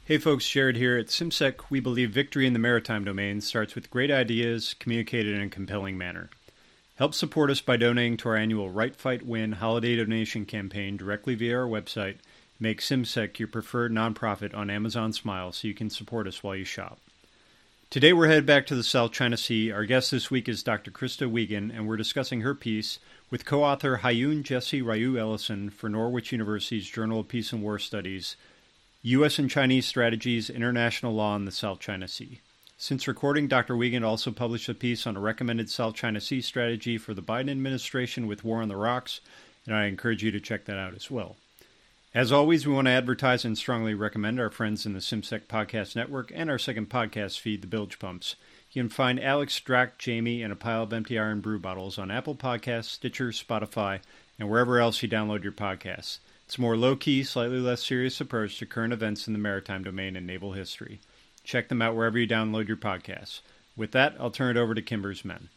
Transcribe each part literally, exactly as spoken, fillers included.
Hey folks, Jared here. At SimSec, we believe victory in the maritime domain starts with great ideas communicated in a compelling manner. Help support us by donating to our annual Right Fight Win holiday donation campaign directly via our website. Make SimSec your preferred nonprofit on Amazon Smile so you can support us while you shop. Today we're headed back to the South China Sea. Our guest this week is Doctor Krista Wiegand, and we're discussing her piece with co-author Hyun Jesse Ryu Ellison for Norwich University's Journal of Peace and War Studies, U S and Chinese Strategies, International Law in the South China Sea. Since recording, Doctor Wiegand also published a piece on a recommended South China Sea strategy for the Biden administration with War on the Rocks, and I encourage you to check that out as well. As always, we want to advertise and strongly recommend our friends in the SimSec Podcast Network and our second podcast feed, The Bilge Pumps. You can find Alex, Drac, Jamie, and a pile of empty iron brew bottles on Apple Podcasts, Stitcher, Spotify, and wherever else you download your podcasts. It's a more low-key, slightly less serious approach to current events in the maritime domain and naval history. Check them out wherever you download your podcasts. With that, I'll turn it over to Kimber's men.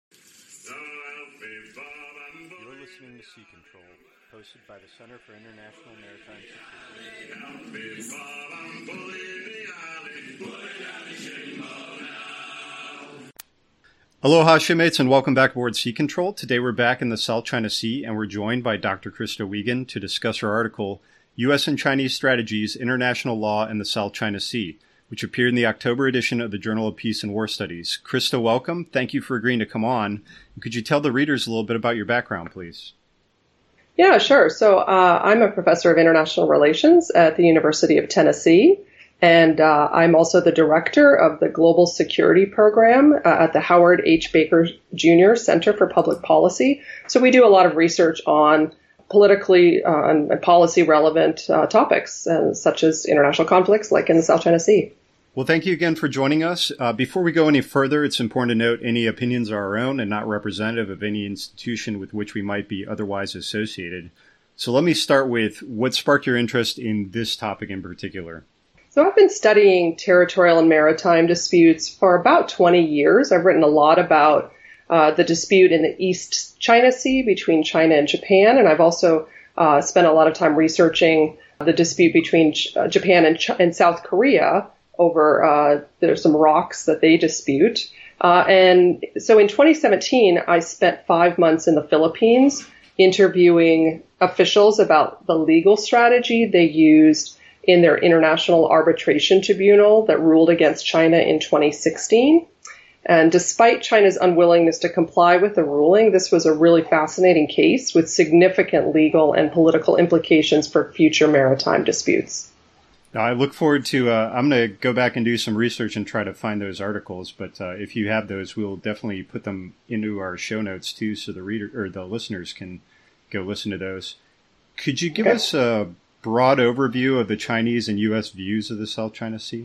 You're listening to Sea Control, hosted by the Center for International Maritime Security. Aloha, shipmates, and welcome back aboard Sea Control. Today we're back in the South China Sea, and we're joined by Doctor Krista Wiegand to discuss her article, U S and Chinese Strategies, International Law in the South China Sea, which appeared in the October edition of the Journal of Peace and War Studies. Krista, welcome. Thank you for agreeing to come on. Could you tell the readers a little bit about your background, please? Yeah, sure. So uh, I'm a professor of international relations at the University of Tennessee. And uh, I'm also the director of the Global Security Program uh, at the Howard H. Baker Junior Center for Public Policy. So we do a lot of research on politically uh, and policy relevant uh, topics, uh, such as international conflicts like in the South China Sea. Well, thank you again for joining us. Uh, before we go any further, it's important to note any opinions are our own and not representative of any institution with which we might be otherwise associated. So let me start with what sparked your interest in this topic in particular. So I've been studying territorial and maritime disputes for about twenty years. I've written a lot about uh, the dispute in the East China Sea between China and Japan, and I've also uh, spent a lot of time researching the dispute between Ch- Japan and, Ch- and South Korea over uh, there's some rocks that they dispute. Uh, and so in twenty seventeen, I spent five months in the Philippines interviewing officials about the legal strategy they used in their International Arbitration Tribunal that ruled against China in twenty sixteen. And despite China's unwillingness to comply with the ruling, this was a really fascinating case with significant legal and political implications for future maritime disputes. Now, I look forward to, uh, I'm going to go back and do some research and try to find those articles, but uh, if you have those, we'll definitely put them into our show notes too, so the reader or the listeners can go listen to those. Could you give okay. us a broad overview of the Chinese and U S views of the South China Sea?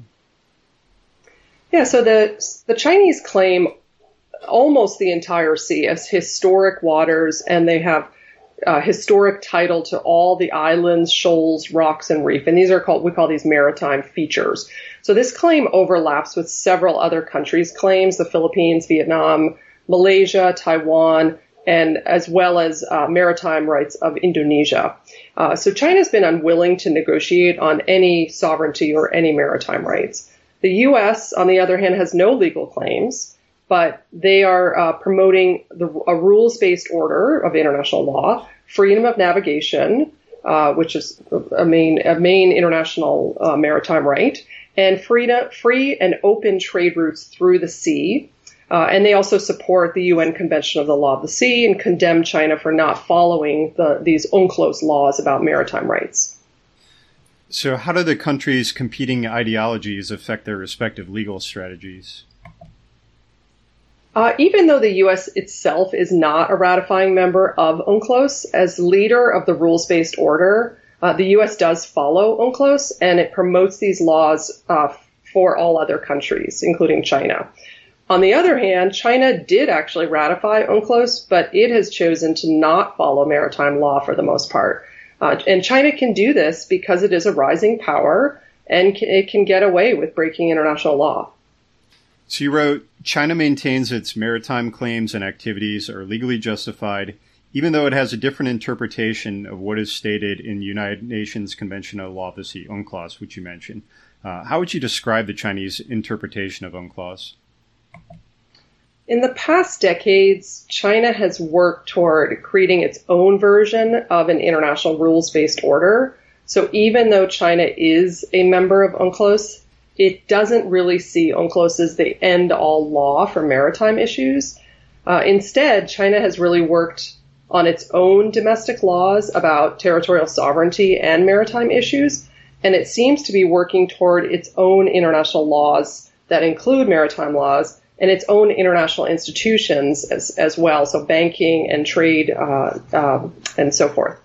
Yeah, so the the Chinese claim almost the entire sea as historic waters, and they have uh, historic title to all the islands, shoals, rocks, and reef. And these are called, we call these maritime features. So this claim overlaps with several other countries' claims, the Philippines, Vietnam, Malaysia, Taiwan, and as well as uh, maritime rights of Indonesia. Uh, so China's been unwilling to negotiate on any sovereignty or any maritime rights. The U S, on the other hand, has no legal claims, but they are uh, promoting the, a rules-based order of international law, freedom of navigation, uh, which is a main, a main international uh, maritime right, and free, to, free and open trade routes through the sea. Uh, and they also support the U N Convention of the Law of the Sea and condemn China for not following the, these UNCLOS laws about maritime rights. So how do the countries' competing ideologies affect their respective legal strategies? Uh, even though the U S itself is not a ratifying member of UNCLOS, as leader of the rules-based order, uh, the U S does follow UNCLOS, and it promotes these laws uh, for all other countries, including China. On the other hand, China did actually ratify UNCLOS, but it has chosen to not follow maritime law for the most part. Uh, and China can do this because it is a rising power, and it can get away with breaking international law. So you wrote, China maintains its maritime claims and activities are legally justified, even though it has a different interpretation of what is stated in the United Nations Convention on the Law of the Sea, UNCLOS, which you mentioned. Uh, how would you describe the Chinese interpretation of UNCLOS? In the past decades, China has worked toward creating its own version of an international rules-based order. So even though China is a member of UNCLOS, it doesn't really see UNCLOS as the end-all law for maritime issues. Uh, instead, China has really worked on its own domestic laws about territorial sovereignty and maritime issues, and it seems to be working toward its own international laws that include maritime laws and its own international institutions as, as well, so banking and trade uh, um, and so forth.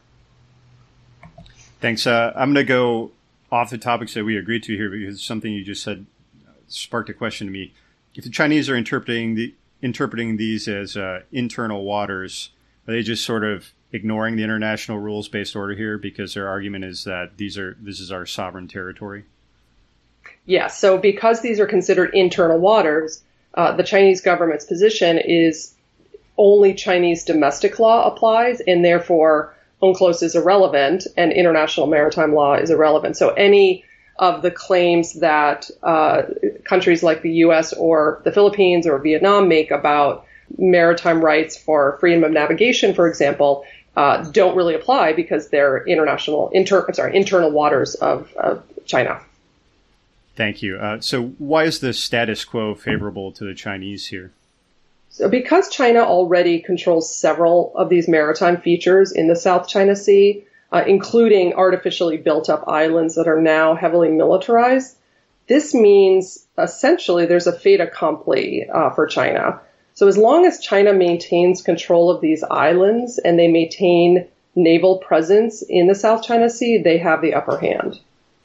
Thanks. Uh, I'm going to go off the topics that we agreed to here because something you just said sparked a question to me. If the Chinese are interpreting the interpreting these as uh, internal waters, are they just sort of ignoring the international rules-based order here because their argument is that these are this is our sovereign territory? Yes. So because these are considered internal waters, uh, the Chinese government's position is only Chinese domestic law applies, and therefore UNCLOS is irrelevant and international maritime law is irrelevant. So any of the claims that uh, countries like the U S or the Philippines or Vietnam make about maritime rights for freedom of navigation, for example, uh, don't really apply because they're international, inter, I'm sorry, internal waters of, of China. Thank you. Uh, so why is the status quo favorable to the Chinese here? So because China already controls several of these maritime features in the South China Sea, uh, including artificially built up islands that are now heavily militarized, this means essentially there's a fait accompli uh, for China. So as long as China maintains control of these islands and they maintain naval presence in the South China Sea, they have the upper hand.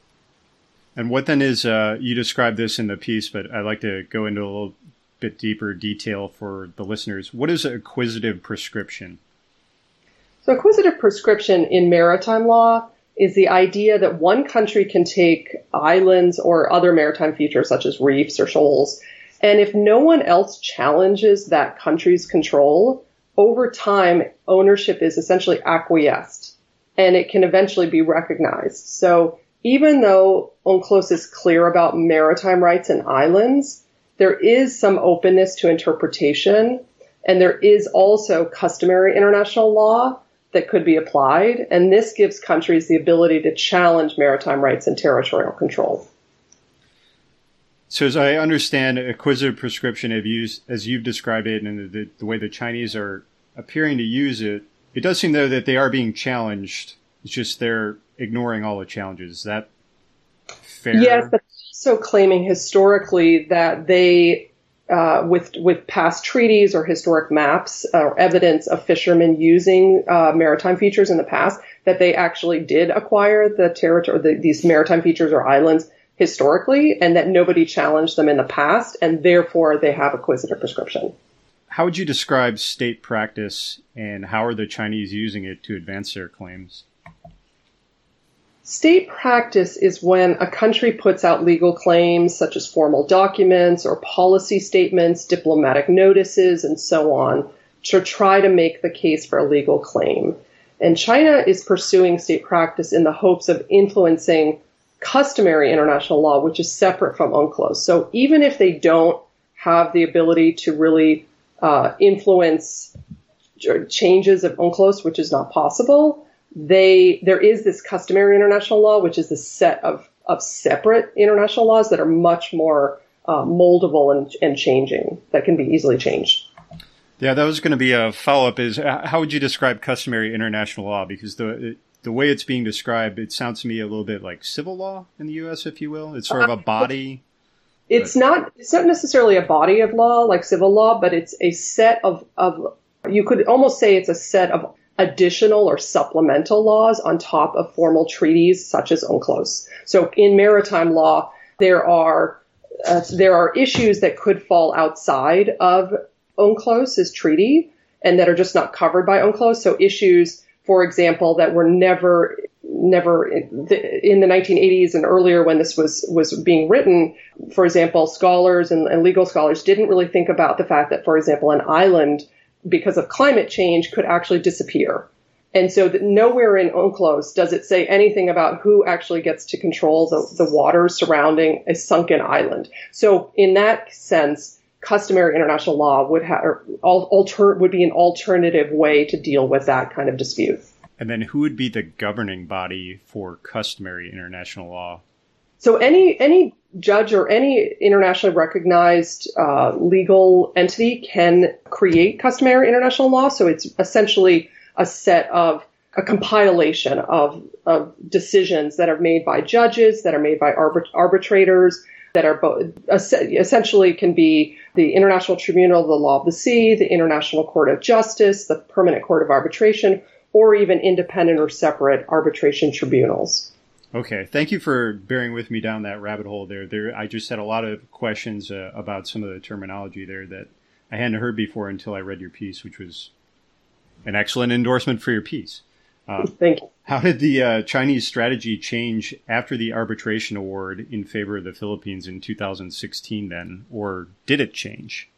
And what then is, uh, you described this in the piece, but I'd like to go into a little bit deeper detail for the listeners. What is acquisitive prescription? So acquisitive prescription in maritime law is the idea that one country can take islands or other maritime features such as reefs or shoals, and if no one else challenges that country's control, over time, ownership is essentially acquiesced, and it can eventually be recognized. So even though UNCLOS is clear about maritime rights and islands, there is some openness to interpretation, and there is also customary international law that could be applied, and this gives countries the ability to challenge maritime rights and territorial control. So as I understand acquisitive prescription, as you've described it and the, the way the Chinese are appearing to use it, it does seem, though, that they are being challenged. It's just they're ignoring all the challenges. Is that fair? Yes, but also claiming historically that they, uh, with with past treaties or historic maps or evidence of fishermen using uh, maritime features in the past, that they actually did acquire the territory, the, these maritime features or islands historically, and that nobody challenged them in the past, and therefore they have acquisitive prescription. How would you describe state practice, and how are the Chinese using it to advance their claims? State practice is when a country puts out legal claims such as formal documents or policy statements, diplomatic notices, and so on to try to make the case for a legal claim. And China is pursuing state practice in the hopes of influencing customary international law, which is separate from UNCLOS. So even if they don't have the ability to really uh, influence changes of UNCLOS, which is not possible, they there is this customary international law, which is the set of, of separate international laws that are much more uh, moldable and, and changing, that can be easily changed. Yeah, that was going to be a follow-up is how would you describe customary international law? Because the the way it's being described, it sounds to me a little bit like civil law in the U S, if you will. It's sort of a body. It's but. not it's not necessarily a body of law like civil law, but it's a set of, of you could almost say it's a set of additional or supplemental laws on top of formal treaties such as UNCLOS. So in maritime law, there are uh, there are issues that could fall outside of UNCLOS's treaty and that are just not covered by UNCLOS. So issues, for example, that were never never in the nineteen eighties and earlier when this was was being written, for example, scholars and, and legal scholars didn't really think about the fact that, for example, an island, because of climate change, could actually disappear. And so that nowhere in UNCLOS does it say anything about who actually gets to control the, the waters surrounding a sunken island. So in that sense, customary international law would have alter, would be an alternative way to deal with that kind of dispute. And then who would be the governing body for customary international law? So any any judge or any internationally recognized uh, legal entity can create customary international law. So it's essentially a set of a compilation of, of decisions that are made by judges, that are made by arbit- arbitrators, that are both essentially can be the International Tribunal of the Law of the Sea, the International Court of Justice, the Permanent Court of Arbitration, or even independent or separate arbitration tribunals. Okay, thank you for bearing with me down that rabbit hole there. There, I just had a lot of questions uh, about some of the terminology there that I hadn't heard before until I read your piece, which was an excellent endorsement for your piece. Uh, Thank you. How did the uh, Chinese strategy change after the arbitration award in favor of the Philippines in two thousand sixteen then, or did it change?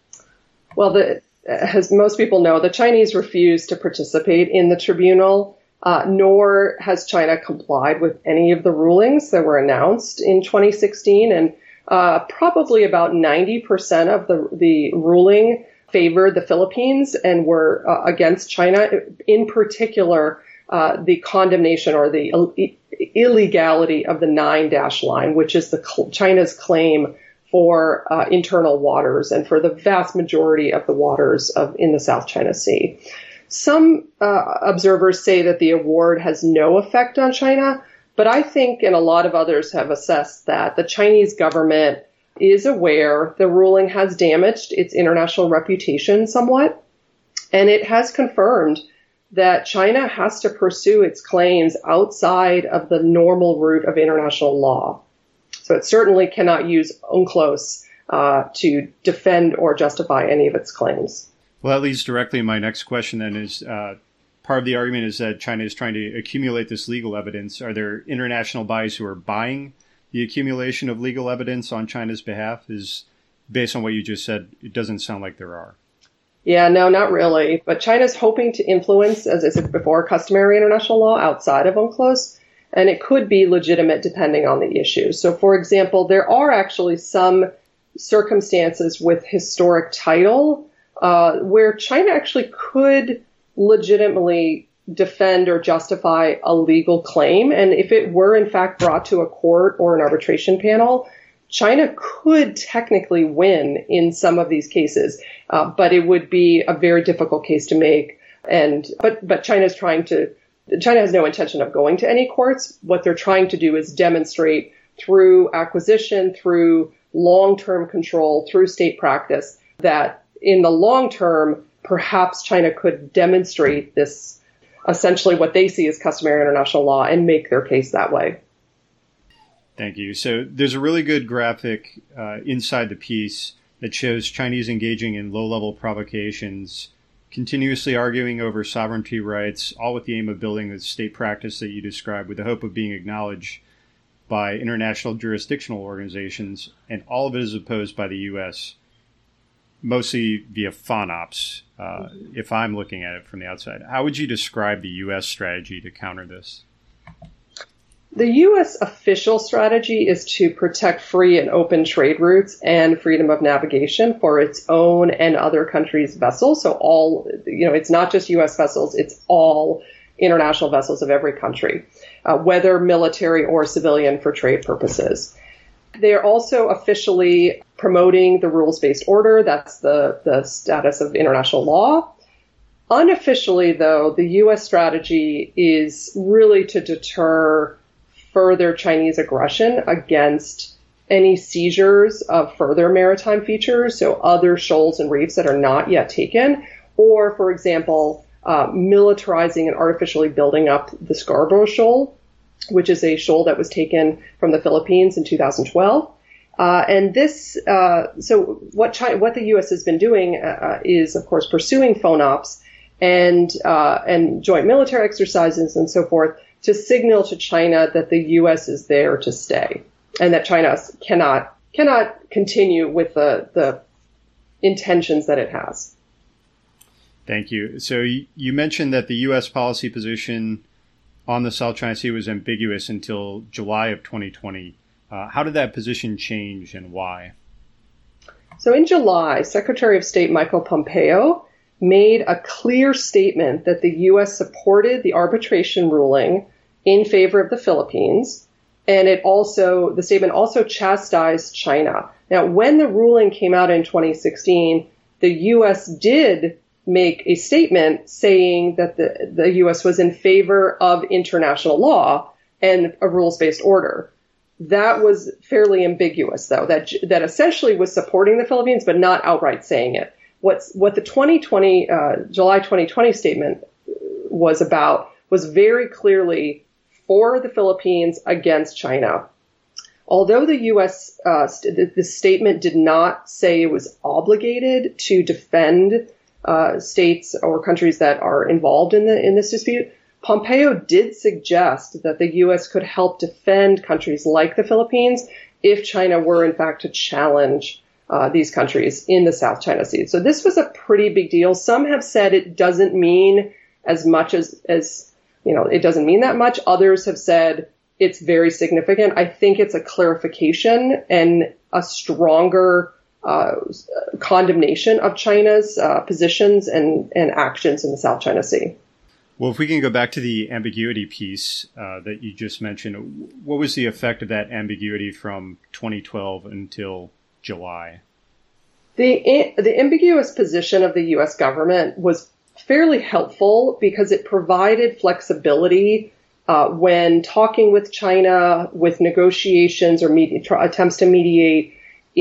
Well, the, as most people know, the Chinese refused to participate in the tribunal, uh, nor has China complied with any of the rulings that were announced in twenty sixteen. And uh, probably about ninety percent of the, the ruling favored the Philippines and were uh, against China, in particular, uh, the condemnation or the Ill- illegality of the nine dash line, which is the China's claim for uh, internal waters and for the vast majority of the waters of in the South China Sea. Some uh, observers say that the award has no effect on China, but I think, and a lot of others have assessed that the Chinese government is aware the ruling has damaged its international reputation somewhat, and it has confirmed that China has to pursue its claims outside of the normal route of international law. So it certainly cannot use UNCLOS uh, to defend or justify any of its claims. Well, that leads directly to my next question then is, uh, part of the argument is that China is trying to accumulate this legal evidence. Are there international bodies who are buying the accumulation of legal evidence on China's behalf? Is based on what you just said, it doesn't sound like there are. Yeah, no, not really. But China's hoping to influence, as I said before, customary international law outside of UNCLOS, and it could be legitimate depending on the issue. So, for example, there are actually some circumstances with historic title uh, where China actually could legitimately defend or justify a legal claim. And if it were, in fact, brought to a court or an arbitration panel, China could technically win in some of these cases, uh, but it would be a very difficult case to make. And but but China's trying to China has no intention of going to any courts. What they're trying to do is demonstrate through acquisition, through long-term control, through state practice, that in the long term, perhaps China could demonstrate this, essentially what they see as customary international law, and make their case that way. Thank you. So there's a really good graphic uh, inside the piece that shows Chinese engaging in low-level provocations, continuously arguing over sovereignty rights, all with the aim of building the state practice that you described with the hope of being acknowledged by international jurisdictional organizations, and all of it is opposed by the U S, mostly via FONOPS, uh, if I'm looking at it from the outside. How would you describe the U S strategy to counter this? The U S official strategy is to protect free and open trade routes and freedom of navigation for its own and other countries' vessels. So all, you know, it's not just U S vessels, it's all international vessels of every country, uh, whether military or civilian for trade purposes. They are also officially promoting the rules-based order. That's the, the status of international law. Unofficially, though, the U S strategy is really to deter further Chinese aggression against any seizures of further maritime features, so other shoals and reefs that are not yet taken, or, for example, uh, militarizing and artificially building up the Scarborough Shoal, which is a shoal that was taken from the Philippines in two thousand twelve. Uh, and this, uh, so what China, what the U S has been doing uh, is, of course, pursuing FONOPS and uh, and joint military exercises and so forth to signal to China that the U S is there to stay, and that China cannot cannot continue with the the intentions that it has. Thank you. So you, you mentioned that the U S policy position on the South China Sea was ambiguous until July of twenty twenty. Uh, how did that position change and why? So in July, Secretary of State Michael Pompeo made a clear statement that the U S supported the arbitration ruling in favor of the Philippines. And it also, the statement also chastised China. Now, when the ruling came out in twenty sixteen, the U S did make a statement saying that the, the U S was in favor of international law and a rules-based order. That was fairly ambiguous, though, that that essentially was supporting the Philippines, but not outright saying it. What's, what the twenty twenty, uh, July twenty twenty statement was about was very clearly for the Philippines against China. Although the U S, uh, st- the statement did not say it was obligated to defend uh, states or countries that are involved in the in this dispute, Pompeo did suggest that the U S could help defend countries like the Philippines if China were, in fact, to challenge uh, these countries in the South China Sea. So this was a pretty big deal. Some have said it doesn't mean as much as, as you know, it doesn't mean that much. Others have said it's very significant. I think it's a clarification and a stronger uh, condemnation of China's uh, positions and, and actions in the South China Sea. Well, if we can go back to the ambiguity piece uh, that you just mentioned, what was the effect of that ambiguity from twenty twelve until July? The the ambiguous position of the U S government was fairly helpful because it provided flexibility uh, when talking with China, with negotiations or med- attempts to mediate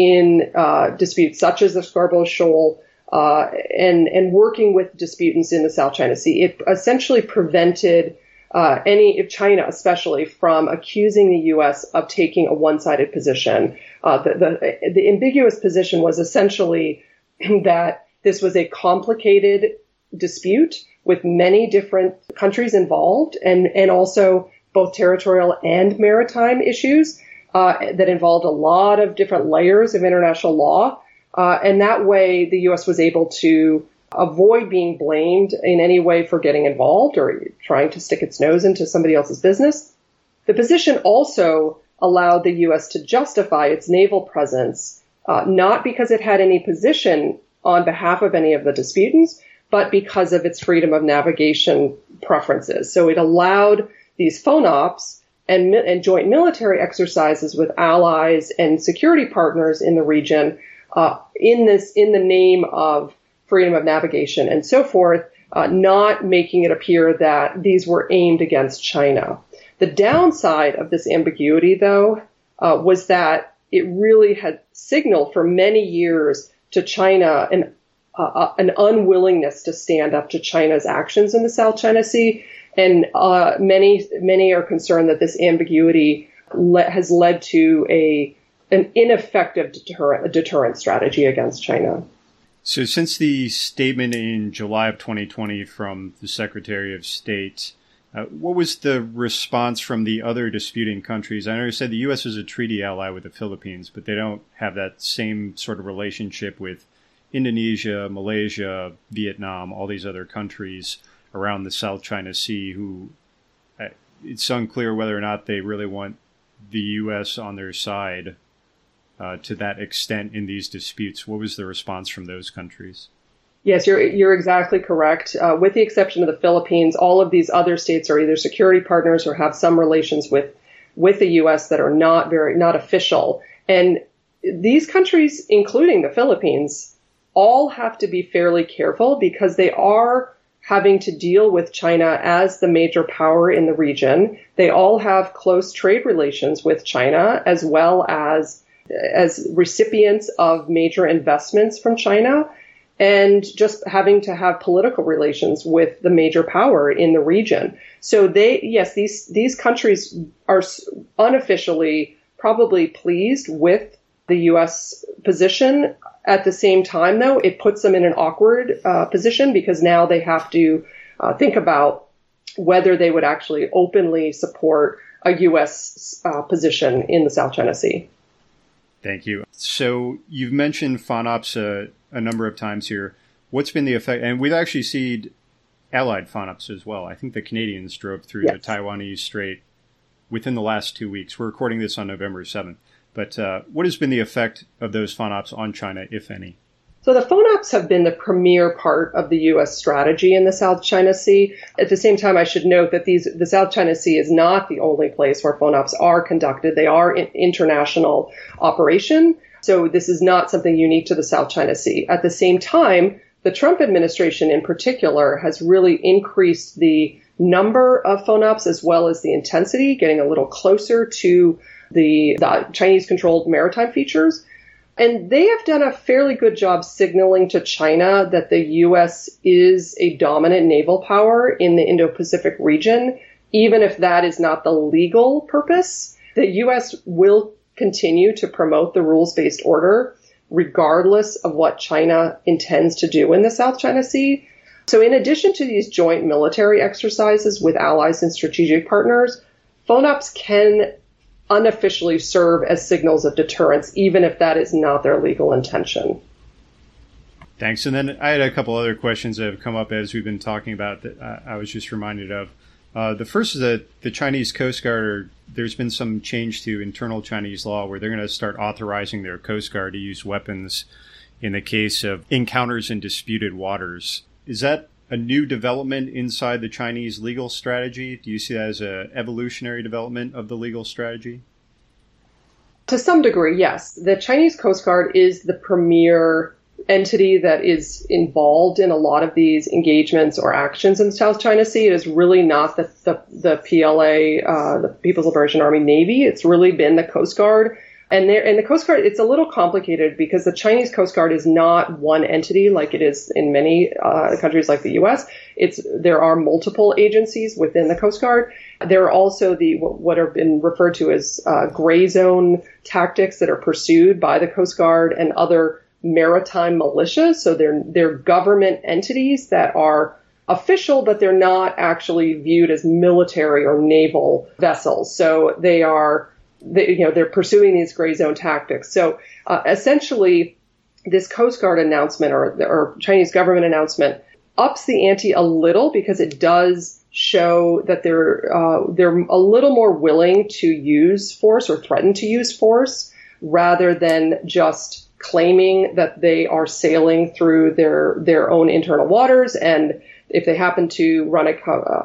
in uh, disputes such as the Scarborough Shoal. Uh, and, and working with disputants in the South China Sea. It essentially prevented uh, any, China especially, from accusing the U S of taking a one-sided position. Uh, the, the, the ambiguous position was essentially that this was a complicated dispute with many different countries involved and, and also both territorial and maritime issues uh, that involved a lot of different layers of international law. Uh, and that way, the U S was able to avoid being blamed in any way for getting involved or trying to stick its nose into somebody else's business. The position also allowed the U S to justify its naval presence, uh, not because it had any position on behalf of any of the disputants, but because of its freedom of navigation preferences. So it allowed these FONOPs and, and joint military exercises with allies and security partners in the region Uh, in this, in the name of freedom of navigation and so forth, uh, not making it appear that these were aimed against China. The downside of this ambiguity, though, uh, was that it really had signaled for many years to China an, uh, an unwillingness to stand up to China's actions in the South China Sea. And uh, many, many are concerned that this ambiguity le- has led to a an ineffective deterrent, deterrent strategy against China. So since the statement in July of twenty twenty from the Secretary of State, uh, what was the response from the other disputing countries? I know you said the U S is a treaty ally with the Philippines, but they don't have that same sort of relationship with Indonesia, Malaysia, Vietnam, all these other countries around the South China Sea who uh, it's unclear whether or not they really want the U S on their side Uh, to that extent in these disputes. What was the response from those countries? Yes, you're you're exactly correct. Uh, with the exception of the Philippines, all of these other states are either security partners or have some relations with with the U S that are not very not official. And these countries, including the Philippines, all have to be fairly careful because they are having to deal with China as the major power in the region. They all have close trade relations with China as well as as recipients of major investments from China and just having to have political relations with the major power in the region. So they, yes, these, these countries are unofficially probably pleased with the U S position. At the same time, though, it puts them in an awkward uh, position because now they have to uh, think about whether they would actually openly support a U S uh, position in the South China Sea. Thank you. So you've mentioned FONOPS a, a number of times here. what's been the effect? And we've actually seen allied FONOPs as well. I think the Canadians drove through yes. the Taiwanese Strait within the last two weeks. We're recording this on November seventh. But uh, what has been the effect of those FONOPs on China, if any? So the FONOPs have been the premier part of the U S strategy in the South China Sea. At the same time, I should note that these the South China Sea is not the only place where FONOPs are conducted. They are an international operation. So this is not something unique to the South China Sea. At the same time, the Trump administration in particular has really increased the number of FONOPs as well as the intensity, getting a little closer to the, the Chinese-controlled maritime features. And they have done a fairly good job signaling to China that the U S is a dominant naval power in the Indo-Pacific region, even if that is not the legal purpose. The U S will continue to promote the rules-based order, regardless of what China intends to do in the South China Sea. So in addition to these joint military exercises with allies and strategic partners, FONOPs can unofficially serve as signals of deterrence, even if that is not their legal intention. Thanks. And then I had a couple other questions that have come up as we've been talking about that I was just reminded of. Uh, the first is that the Chinese Coast Guard, are, there's been some change to internal Chinese law where they're going to start authorizing their Coast Guard to use weapons in the case of encounters in disputed waters. Is that a new development inside the Chinese legal strategy? Do you see that as an evolutionary development of the legal strategy? To some degree, yes. The Chinese Coast Guard is the premier entity that is involved in a lot of these engagements or actions in the South China Sea. It is really not the, the, the P L A, uh, the People's Liberation Army Navy. It's really been the Coast Guard. And there, and the Coast Guard, it's a little complicated because the Chinese Coast Guard is not one entity like it is in many uh, countries like the U S. It's there are multiple agencies within the Coast Guard. There are also the what have been referred to as uh, gray zone tactics that are pursued by the Coast Guard and other maritime militias. So they're they're government entities that are official, but they're not actually viewed as military or naval vessels. So they are. They, you know, they're pursuing these gray zone tactics. So uh, essentially, this Coast Guard announcement or, or Chinese government announcement ups the ante a little because it does show that they're uh, they're a little more willing to use force or threaten to use force rather than just claiming that they are sailing through their their own internal waters, and if they happen to run a,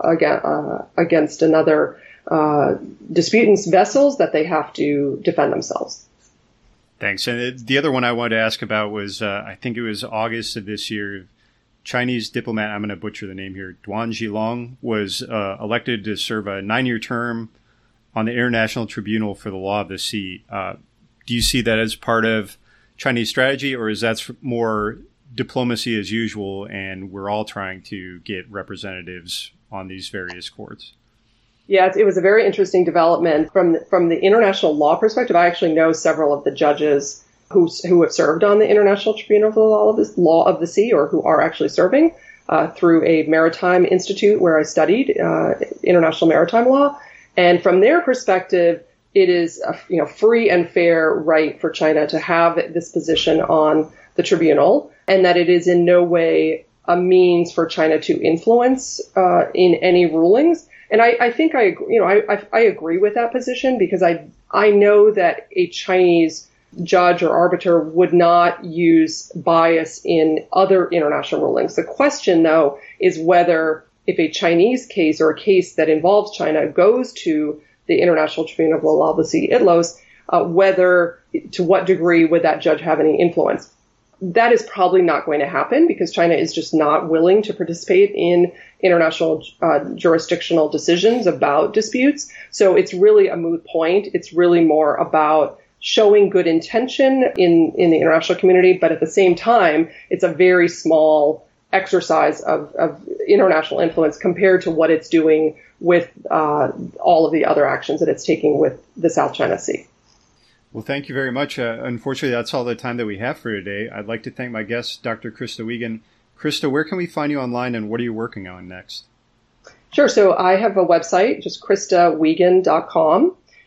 uh, against another Uh, disputants vessels, that they have to defend themselves. Thanks. And the other one I wanted to ask about was, uh, I think it was August of this year, Chinese diplomat, I'm going to butcher the name here, Duan Zhilong, was uh, elected to serve a nine-year term on the International Tribunal for the Law of the Sea. Uh, do you see that as part of Chinese strategy, or is that more diplomacy as usual and we're all trying to get representatives on these various courts? Yeah, it was a very interesting development from from the international law perspective. I actually know several of the judges who who have served on the International Tribunal for the Law of the, Law of the Sea, or who are actually serving uh, through a maritime institute where I studied uh, international maritime law. And from their perspective, it is a you know free and fair right for China to have this position on the tribunal, and that it is in no way a means for China to influence uh, in any rulings. And I, I think I, you know, I, I, I agree with that position because I, I know that a Chinese judge or arbiter would not use bias in other international rulings. The question, though, is whether if a Chinese case or a case that involves China goes to the International Tribunal of the Law of the Sea, I T L O S, uh, whether to what degree would that judge have any influence? That is probably not going to happen because China is just not willing to participate in international uh, jurisdictional decisions about disputes. So it's really a moot point. It's really more about showing good intention in, in the international community, but at the same time, it's a very small exercise of, of international influence compared to what it's doing with uh, all of the other actions that it's taking with the South China Sea. Well, thank you very much. Uh, unfortunately, that's all the time that we have for today. I'd like to thank my guest, Doctor Krista Wiegand. Krista, where can we find you online and what are you working on next? Sure. So I have a website, just krista wiegand dot com.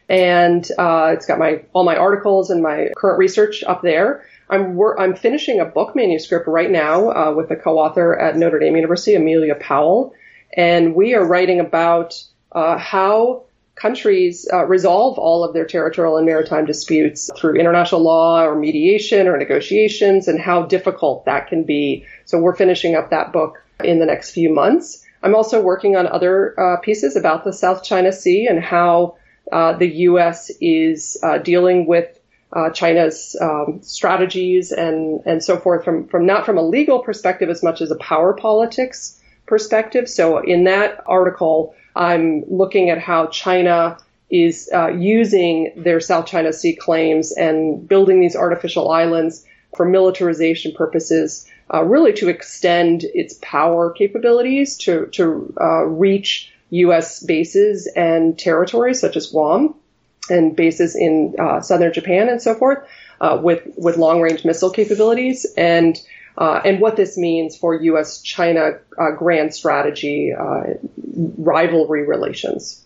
and uh, it's got my all my articles and my current research up there. I'm wor- I'm finishing a book manuscript right now uh, with a co-author at Notre Dame University, Amelia Powell, and we are writing about uh, how countries uh, resolve all of their territorial and maritime disputes through international law or mediation or negotiations, and how difficult that can be. So we're finishing up that book in the next few months. I'm also working on other uh, pieces about the South China Sea and how uh, the U S is uh, dealing with Uh, China's um, strategies and, and so forth from, from not from a legal perspective as much as a power politics perspective. So in that article, I'm looking at how China is uh, using their South China Sea claims and building these artificial islands for militarization purposes, uh, really to extend its power capabilities to, to uh, reach U S bases and territories such as Guam and bases in uh, southern Japan and so forth, uh, with with long-range missile capabilities, and uh, and what this means for U S China uh, grand strategy uh, rivalry relations.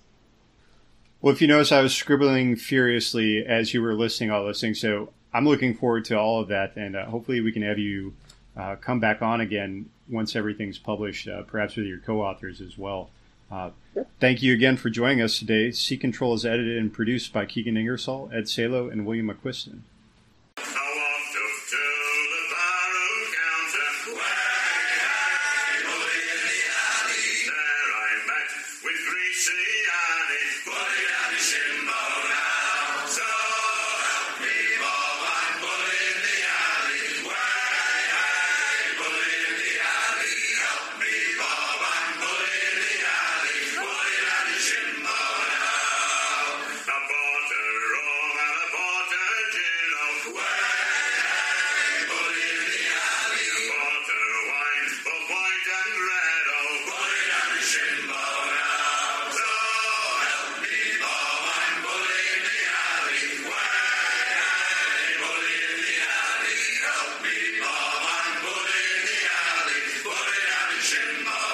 Well, if you notice, I was scribbling furiously as you were listing all those things, so I'm looking forward to all of that, and uh, hopefully we can have you uh, come back on again once everything's published, uh, perhaps with your co-authors as well. Uh, thank you again for joining us today. Sea Control is edited and produced by Keegan Ingersoll, Ed Salo, and William McQuiston. Shimbo.